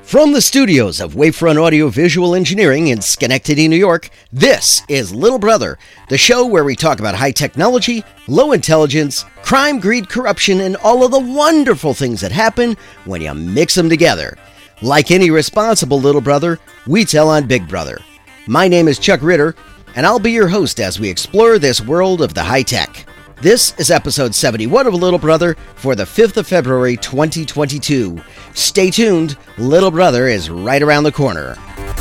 From the studios of Wavefront Audio Visual Engineering in Schenectady, New York, this is Little Brother, the show where we talk about high technology, low intelligence, crime, greed, corruption, and all of the wonderful things that happen when you mix them together. Like any responsible little brother, we tell on Big Brother. My name is Chuck Ritter, and I'll be your host as we explore this world of the high tech. This is episode 71 of Little Brother for the 5th of February, 2022. Stay tuned, Little Brother is right around the corner.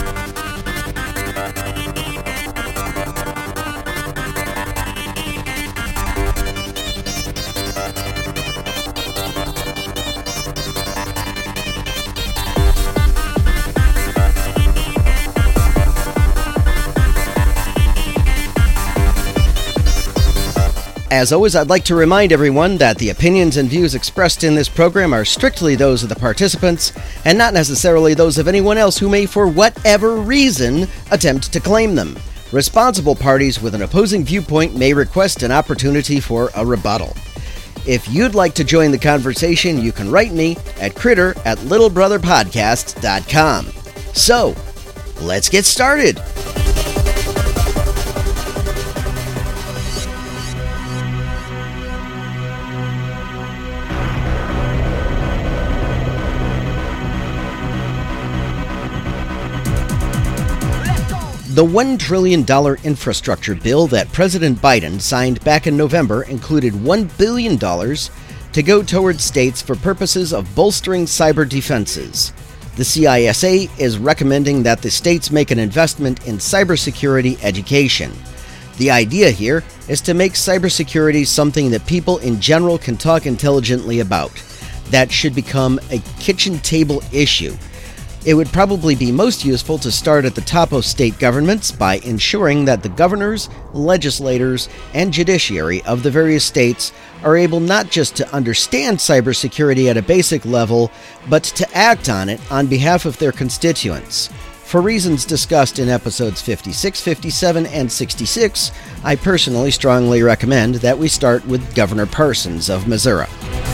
As always, I'd like to remind everyone that the opinions and views expressed in this program are strictly those of the participants and not necessarily those of anyone else who may, for whatever reason, attempt to claim them. Responsible parties with an opposing viewpoint may request an opportunity for a rebuttal. If you'd like to join the conversation, you can write me at critter@littlebrotherpodcast.com. So, let's get started. The $1 trillion infrastructure bill that President Biden signed back in November included $1 billion to go towards states for purposes of bolstering cyber defenses. The CISA is recommending that the states make an investment in cybersecurity education. The idea here is to make cybersecurity something that people in general can talk intelligently about. That should become a kitchen table issue. It would probably be most useful to start at the top of state governments by ensuring that the governors, legislators, and judiciary of the various states are able not just to understand cybersecurity at a basic level, but to act on it on behalf of their constituents. For reasons discussed in episodes 56, 57, and 66, I personally strongly recommend that we start with Governor Parsons of Missouri.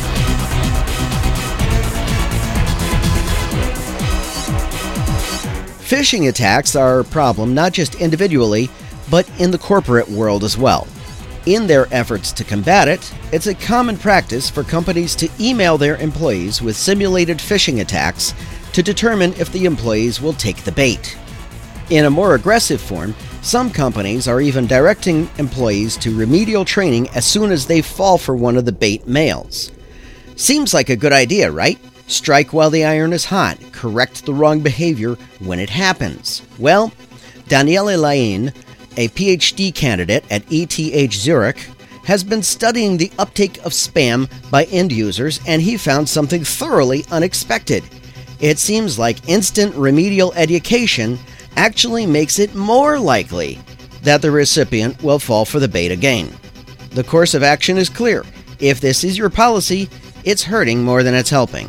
Phishing attacks are a problem not just individually, but in the corporate world as well. In their efforts to combat it, it's a common practice for companies to email their employees with simulated phishing attacks to determine if the employees will take the bait. In a more aggressive form, some companies are even directing employees to remedial training as soon as they fall for one of the bait mails. Seems like a good idea, right? Strike while the iron is hot. Correct the wrong behavior when it happens. Well, Daniele Lain, a PhD candidate at ETH Zurich, has been studying the uptake of spam by end users, and he found something thoroughly unexpected. It seems like instant remedial education actually makes it more likely that the recipient will fall for the bait again. The course of action is clear. If this is your policy, it's hurting more than it's helping.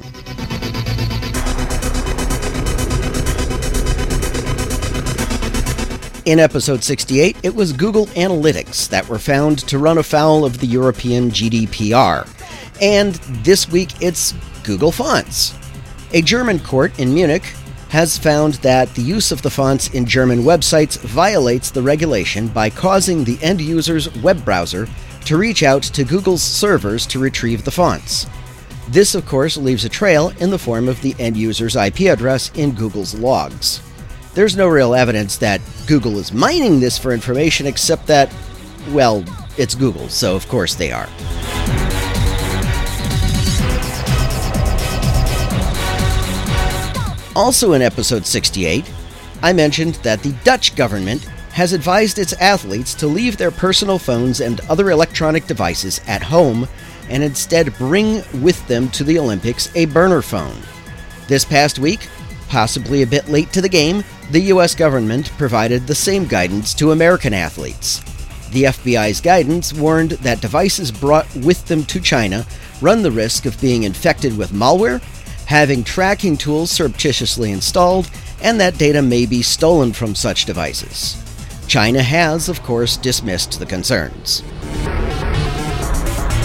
In episode 68, it was Google Analytics that were found to run afoul of the European GDPR. And this week, it's Google Fonts. A German court in Munich has found that the use of the fonts in German websites violates the regulation by causing the end user's web browser to reach out to Google's servers to retrieve the fonts. This, of course, leaves a trail in the form of the end user's IP address in Google's logs. There's no real evidence that Google is mining this for information except that, well, it's Google, so of course they are. Also in episode 68, I mentioned that the Dutch government has advised its athletes to leave their personal phones and other electronic devices at home and instead bring with them to the Olympics a burner phone. This past week, possibly a bit late to the game, the U.S. government provided the same guidance to American athletes. The FBI's guidance warned that devices brought with them to China run the risk of being infected with malware, having tracking tools surreptitiously installed, and that data may be stolen from such devices. China has, of course, dismissed the concerns.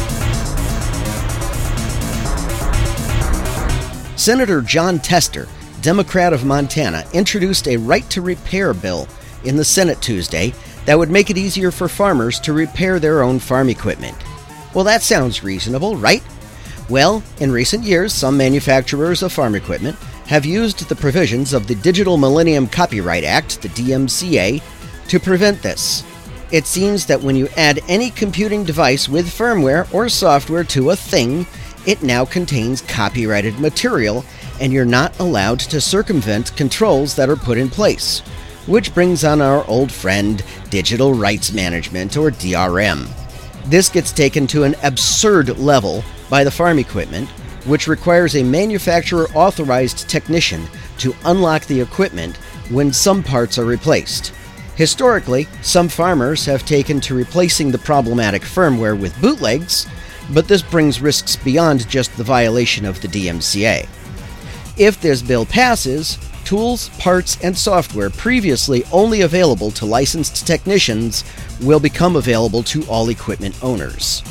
Senator Jon Tester, Democrat of Montana, introduced a right-to-repair bill in the Senate Tuesday that would make it easier for farmers to repair their own farm equipment. Well, that sounds reasonable, right? Well, in recent years, some manufacturers of farm equipment have used the provisions of the Digital Millennium Copyright Act, the DMCA, to prevent this. It seems that when you add any computing device with firmware or software to a thing, it now contains copyrighted material, and you're not allowed to circumvent controls that are put in place. Which brings on our old friend, Digital Rights Management, or DRM. This gets taken to an absurd level by the farm equipment, which requires a manufacturer-authorized technician to unlock the equipment when some parts are replaced. Historically, some farmers have taken to replacing the problematic firmware with bootlegs, but this brings risks beyond just the violation of the DMCA. If this bill passes, tools, parts, and software previously only available to licensed technicians will become available to all equipment owners.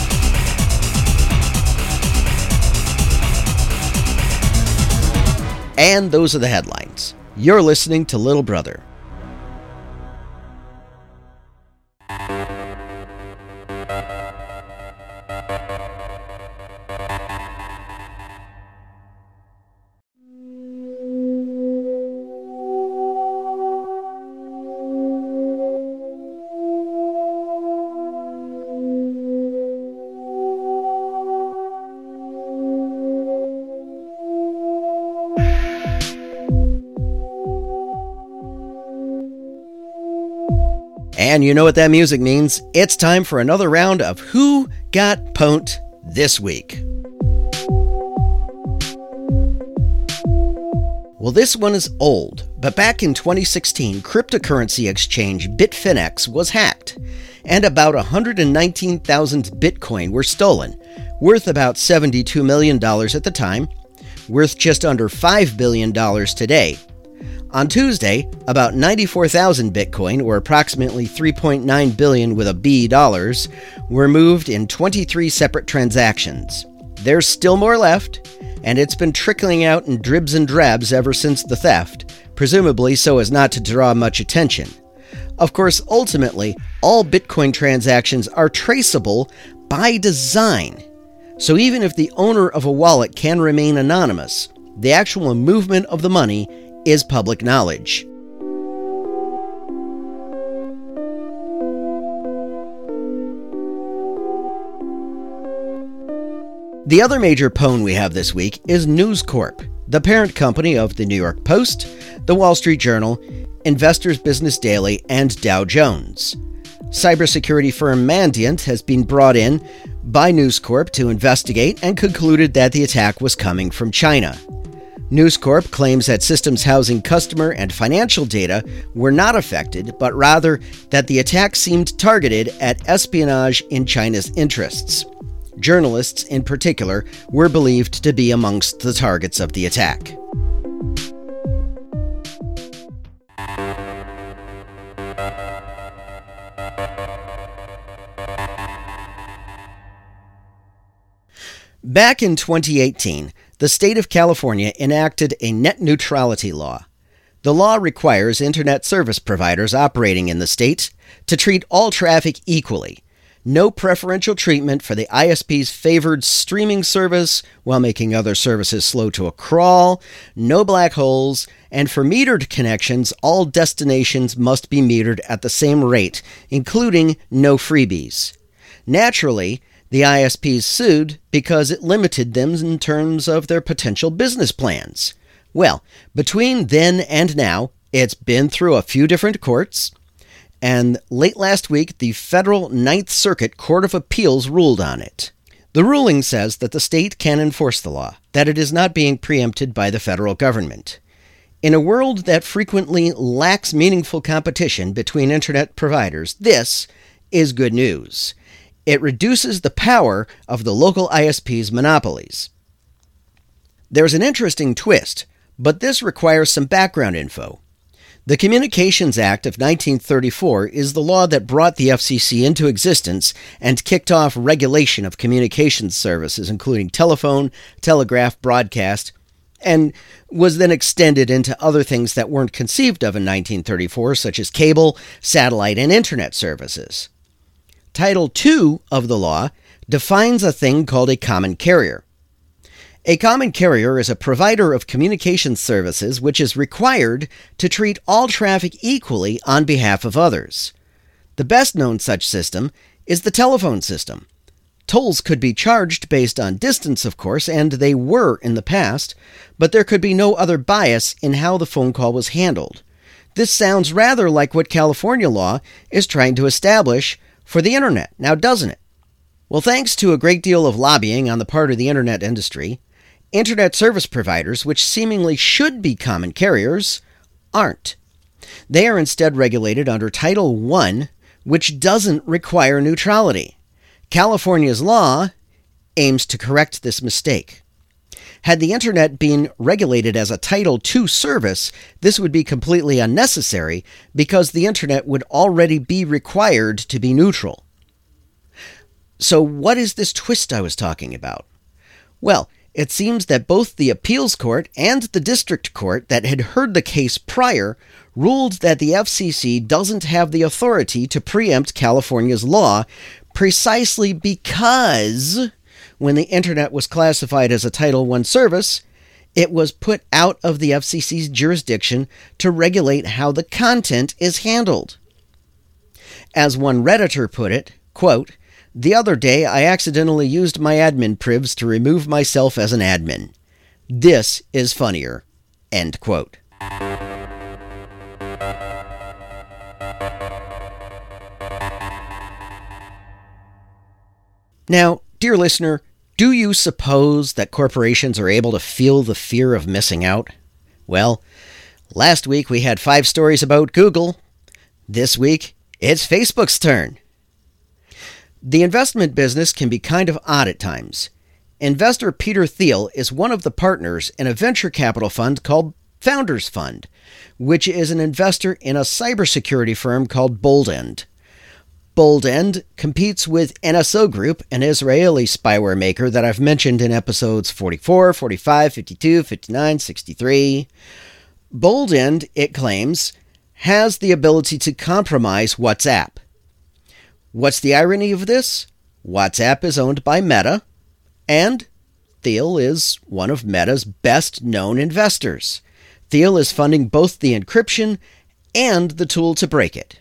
And those are the headlines. You're listening to Little Brother. And you know what that music means. It's time for another round of Who Got Pwned this week. Well, this one is old, but back in 2016, cryptocurrency exchange Bitfinex was hacked, and about 119,000 Bitcoin were stolen, worth about $72 million at the time, worth just under $5 billion today. On Tuesday, about 94,000 Bitcoin, or approximately $3.9 billion with a B dollars, were moved in 23 separate transactions. There's still more left, and it's been trickling out in dribs and drabs ever since the theft, presumably so as not to draw much attention. Of course, ultimately, all Bitcoin transactions are traceable by design. So even if the owner of a wallet can remain anonymous, the actual movement of the money is public knowledge. The other major pwn we have this week is News Corp, the parent company of the New York Post, the Wall Street Journal, Investors Business Daily, and Dow Jones. Cybersecurity firm Mandiant has been brought in by News Corp to investigate and concluded that the attack was coming from China. News Corp claims that systems housing customer and financial data were not affected, but rather that the attack seemed targeted at espionage in China's interests. Journalists, in particular, were believed to be amongst the targets of the attack. Back in 2018, the state of California enacted a net neutrality law. The law requires internet service providers operating in the state to treat all traffic equally. No preferential treatment for the ISP's favored streaming service while making other services slow to a crawl, no black holes, and for metered connections, all destinations must be metered at the same rate, including no freebies. Naturally, the ISPs sued because it limited them in terms of their potential business plans. Well, between then and now, it's been through a few different courts, and late last week, the Federal Ninth Circuit Court of Appeals ruled on it. The ruling says that the state can enforce the law, that it is not being preempted by the federal government. In a world that frequently lacks meaningful competition between internet providers, this is good news. It reduces the power of the local ISP's monopolies. There's an interesting twist, but this requires some background info. The Communications Act of 1934 is the law that brought the FCC into existence and kicked off regulation of communications services, including telephone, telegraph, broadcast, and was then extended into other things that weren't conceived of in 1934, such as cable, satellite, and internet services. Title II of the law defines a thing called a common carrier. A common carrier is a provider of communication services which is required to treat all traffic equally on behalf of others. The best-known such system is the telephone system. Tolls could be charged based on distance, of course, and they were in the past, but there could be no other bias in how the phone call was handled. This sounds rather like what California law is trying to establish for the internet, now doesn't it? Well, thanks to a great deal of lobbying on the part of the internet industry, internet service providers, which seemingly should be common carriers, aren't. They are instead regulated under Title I, which doesn't require neutrality. California's law aims to correct this mistake. Had the internet been regulated as a Title II service, this would be completely unnecessary because the internet would already be required to be neutral. So what is this twist I was talking about? Well, it seems that both the appeals court and the district court that had heard the case prior ruled that the FCC doesn't have the authority to preempt California's law precisely because when the internet was classified as a Title I service, it was put out of the FCC's jurisdiction to regulate how the content is handled. As one Redditor put it, quote, "The other day I accidentally used my admin privs to remove myself as an admin. This is funnier." End quote. Now, dear listener, do you suppose that corporations are able to feel the fear of missing out? Well, last week we had 5 stories about Google. This week, it's Facebook's turn. The investment business can be kind of odd at times. Investor Peter Thiel is one of the partners in a venture capital fund called Founders Fund, which is an investor in a cybersecurity firm called Boldend. Boldend competes with NSO Group, an Israeli spyware maker that I've mentioned in episodes 44, 45, 52, 59, 63. Boldend, it claims, has the ability to compromise WhatsApp. What's the irony of this? WhatsApp is owned by Meta, and Thiel is one of Meta's best-known investors. Thiel is funding both the encryption and the tool to break it.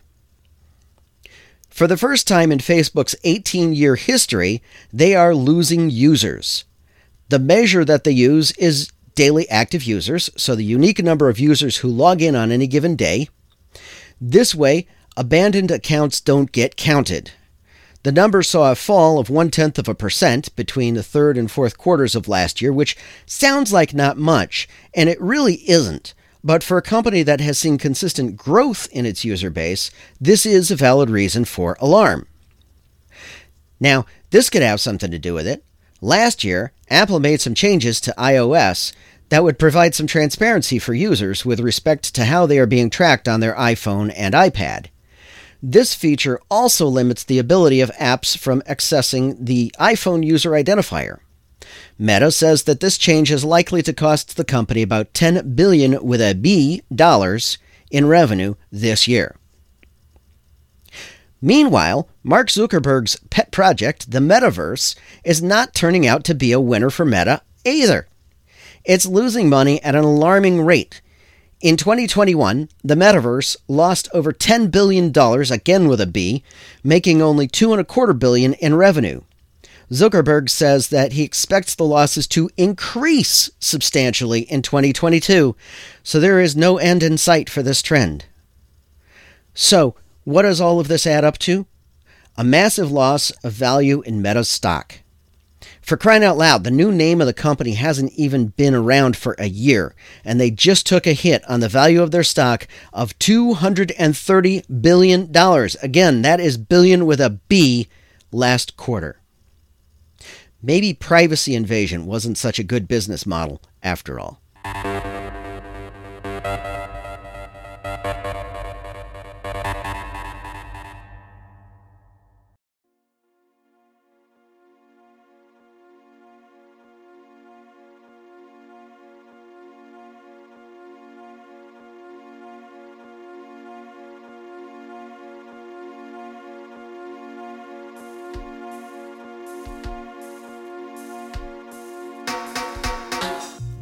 For the first time in Facebook's 18-year history, they are losing users. The measure that they use is daily active users, so the unique number of users who log in on any given day. This way, abandoned accounts don't get counted. The number saw a fall of 0.1% between the third and fourth quarters of last year, which sounds like not much, and it really isn't. But for a company that has seen consistent growth in its user base, this is a valid reason for alarm. Now, this could have something to do with it. Last year, Apple made some changes to iOS that would provide some transparency for users with respect to how they are being tracked on their iPhone and iPad. This feature also limits the ability of apps from accessing the iPhone user identifier. Meta says that this change is likely to cost the company about $10 billion with a B dollars in revenue this year. Meanwhile, Mark Zuckerberg's pet project, the Metaverse, is not turning out to be a winner for Meta either. It's losing money at an alarming rate. In 2021, the Metaverse lost over $10 billion, again with a B, making only $2.25 billion in revenue. Zuckerberg says that he expects the losses to increase substantially in 2022, so there is no end in sight for this trend. So, what does all of this add up to? A massive loss of value in Meta's stock. For crying out loud, the new name of the company hasn't even been around for a year, and they just took a hit on the value of their stock of $230 billion. Again, that is billion with a B last quarter. Maybe privacy invasion wasn't such a good business model after all.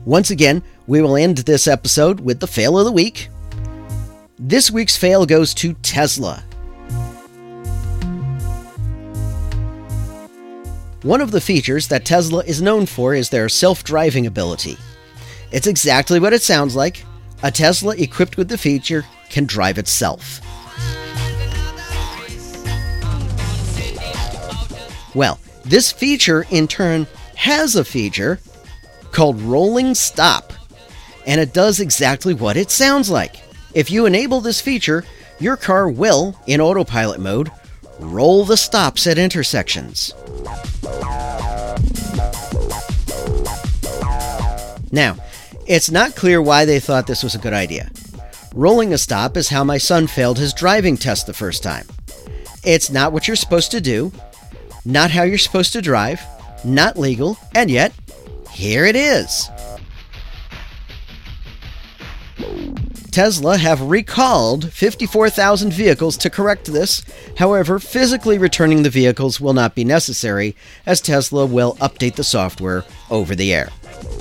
Once again, we will end this episode with the fail of the week. This week's fail goes to Tesla. One of the features that Tesla is known for is their self-driving ability. It's exactly what it sounds like. A Tesla equipped with the feature can drive itself. Well, this feature in turn has a feature called Rolling Stop, and it does exactly what it sounds like. If you enable this feature, your car will, in autopilot mode, roll the stops at intersections. Now, it's not clear why they thought this was a good idea. Rolling a stop is how my son failed his driving test the first time. It's not what you're supposed to do, not how you're supposed to drive, not legal, and yet, here it is. Tesla have recalled 54,000 vehicles to correct this. However, physically returning the vehicles will not be necessary, as Tesla will update the software over the air.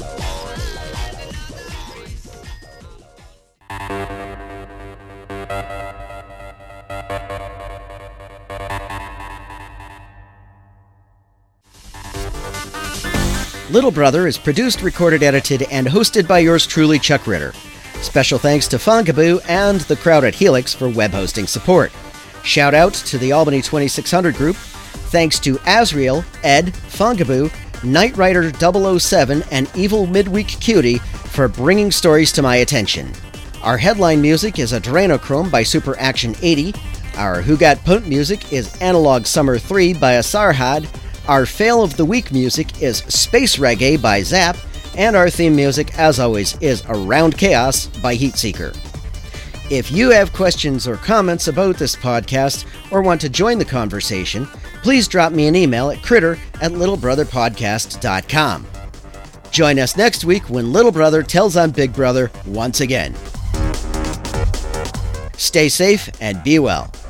Little Brother is produced, recorded, edited, and hosted by yours truly, Chuck Ritter. Special thanks to Funkaboo and the crowd at Helix for web hosting support. Shout out to the Albany 2600 group. Thanks to Azriel, Ed, Funkaboo, Knight Rider 007, and Evil Midweek Cutie for bringing stories to my attention. Our headline music is Adrenochrome by Super Action 80. Our Who Got Punked music is Analog Summer 3 by Asarhad. Our Fail of the Week music is Space Reggae by Zap. And our theme music, as always, is Around Chaos by Heatseeker. If you have questions or comments about this podcast or want to join the conversation, please drop me an email at critter@littlebrotherpodcast.com. Join us next week when Little Brother tells on Big Brother once again. Stay safe and be well.